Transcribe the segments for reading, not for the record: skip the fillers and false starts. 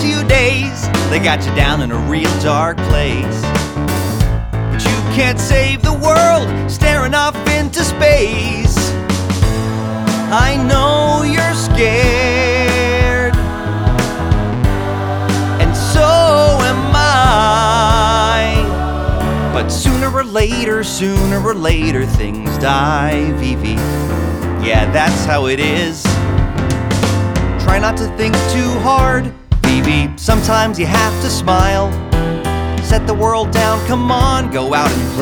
few days, they got you down in a real dark place. But you can't save the world staring off into space. I know you're scared, and so am I. But sooner or later, things die, Vivi. Yeah, that's how it is. Try not to think too hard, Vivi. Sometimes you have to smile. Set the world down, come on, go out and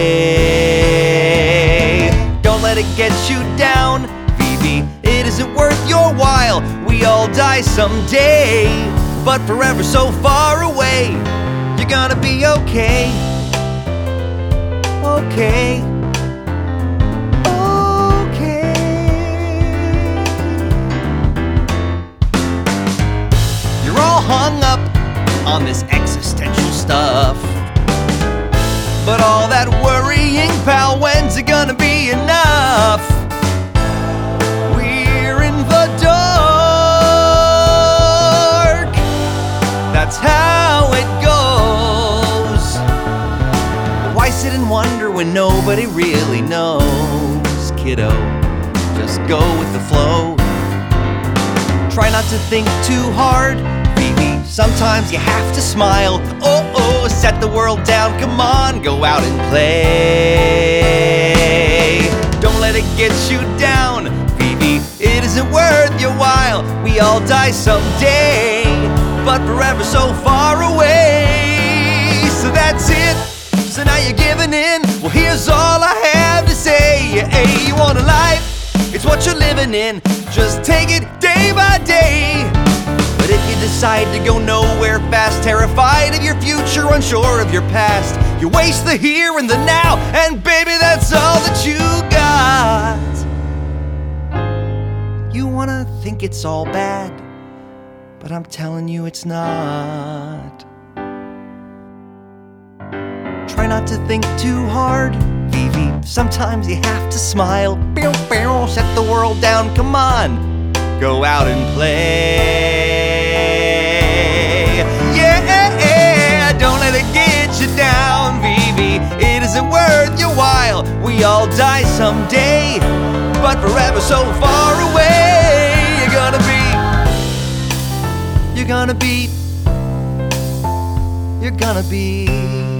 play. Don't let it get you down, Vivi. It isn't worth your while. We all die someday, but forever so far away. You're gonna be okay. Okay. Hung up on this existential stuff, but all that worrying, pal, when's it gonna be enough? We're in the dark, that's how it goes. Why sit and wonder when nobody really knows, kiddo? Just go with the flow. Try not to think too hard, Vivi. Sometimes you have to smile. Oh, set the world down, come on, go out and play. Don't let it get you down, Vivi. It isn't worth your while. We all die someday, but forever so far away. So that's it. So now you're giving in. Well, here's all I have to say. Hey, you want a life? It's what you're living in. Just take it day by day. But if you decide to go nowhere fast, terrified of your future, unsure of your past, you waste the here and the now, and baby, that's all that you got. You wanna think it's all bad, but I'm telling you it's not. Try not to think too hard, Vivi. Sometimes you have to smile. Set the world down, come on, go out and play. Yeah, don't let it get you down, Vivi. It isn't worth your while. We all die someday, but forever so far away. You're gonna be